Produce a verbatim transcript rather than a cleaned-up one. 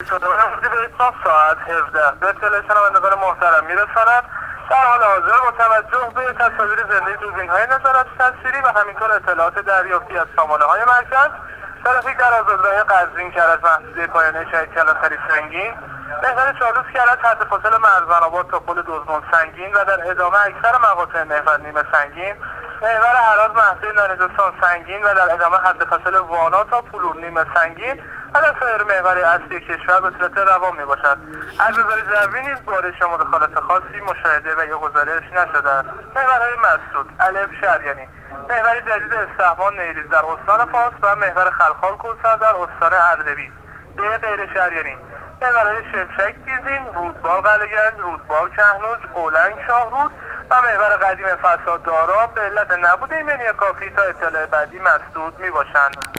شده و امروزی به اتمام ساعت هفده به اطلاع شنوندگان محترم میرساند. در حال حاضر با توجه به تصاویر زنده دوربین‌های نظارت تصویری و همینطور اطلاعات دریافتی از سامانه‌های مرکز، ترافیک در آزادراه قزوین کرج محدوده پایانه شهید کلانتری سنگین، محور چالوس کرج حد فاصل مرزبان آباد تا پل دزدون سنگین و در ادامه اکثر مقاطع محور نیمه سنگین، محور هراز محدوده نانجستان سنگین و در ادامه حد فاصل وانا تا پلور نیمه سنگین و در سایر محور اصلی کشور به صورت روان می باشد. از نظر جوی نیز بارش و مداخلت خاصی مشاهده و یا گزارش نشده است. محورهای مسدود، الف شریانی، محور جدید استحمان نیریز در استان فاس و محور خلخال کوثر در استان اردبیل. به غیر شریانی، محورهای شمشک دیزین، رودبار قلعه‌گنج، رودبار کهنوج، اولنگ شاهرود و محور قدیم فساد دارا به علت نبود ایمنی کافی تا اطلاع بعدی مسدود می باشند.